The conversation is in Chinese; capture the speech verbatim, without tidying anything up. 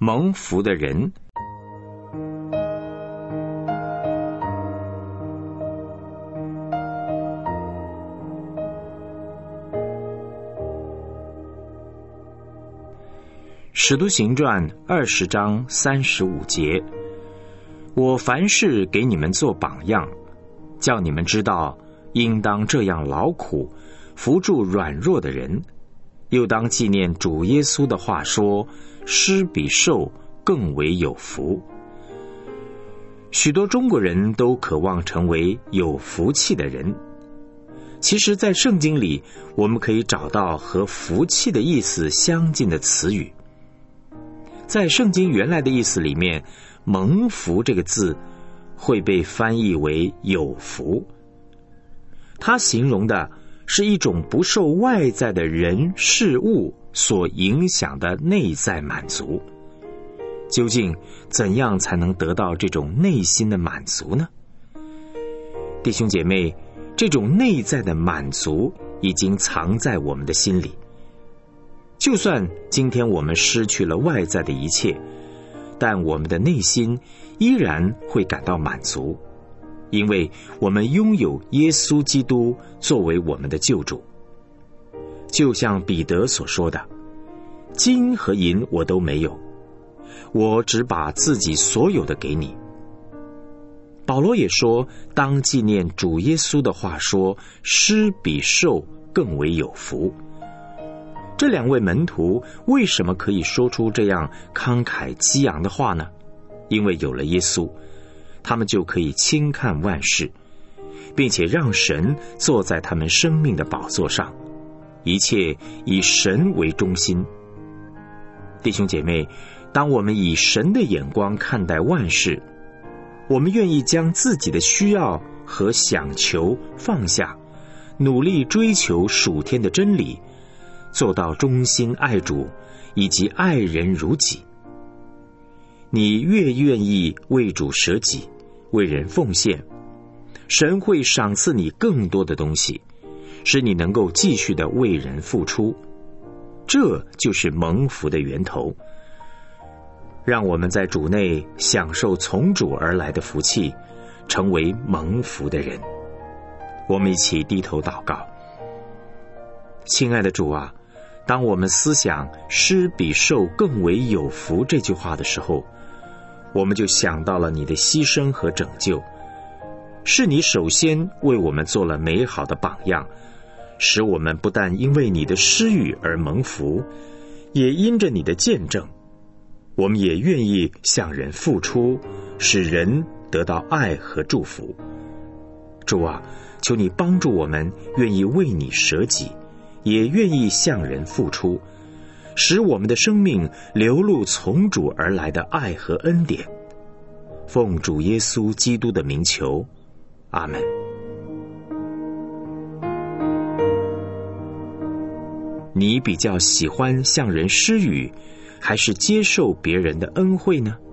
蒙福的人。使徒行传二十章三十五节，我凡事给你们做榜样，叫你们知道应当这样劳苦，扶助软弱的人，又当纪念主耶稣的话说，施比受更为有福。许多中国人都渴望成为有福气的人，其实在圣经里我们可以找到和福气的意思相近的词语。在圣经原来的意思里面，蒙福这个字会被翻译为有福，它形容的是一种不受外在的人事物所影响的内在满足。究竟怎样才能得到这种内心的满足呢？弟兄姐妹，这种内在的满足已经藏在我们的心里。就算今天我们失去了外在的一切，但我们的内心依然会感到满足，因为我们拥有耶稣基督作为我们的救主。就像彼得所说的，金和银我都没有，我只把自己所有的给你。保罗也说，当纪念主耶稣的话说，施比受更为有福。这两位门徒为什么可以说出这样慷慨激昂的话呢？因为有了耶稣，他们就可以轻看万事，并且让神坐在他们生命的宝座上，一切以神为中心。弟兄姐妹，当我们以神的眼光看待万事，我们愿意将自己的需要和想求放下，努力追求属天的真理，做到忠心爱主，以及爱人如己。你越愿意为主舍己，为人奉献，神会赏赐你更多的东西，使你能够继续的为人付出。这就是蒙福的源头。让我们在主内享受从主而来的福气，成为蒙福的人。我们一起低头祷告。亲爱的主啊，当我们思想施比受更为有福这句话的时候，我们就想到了你的牺牲和拯救，是你首先为我们做了美好的榜样，使我们不但因为你的施予而蒙福，也因着你的见证，我们也愿意向人付出，使人得到爱和祝福。主啊，求你帮助我们愿意为你舍己，也愿意向人付出，使我们的生命流露从主而来的爱和恩典。奉主耶稣基督的名求，阿们。你比较喜欢向人施予，还是接受别人的恩惠呢？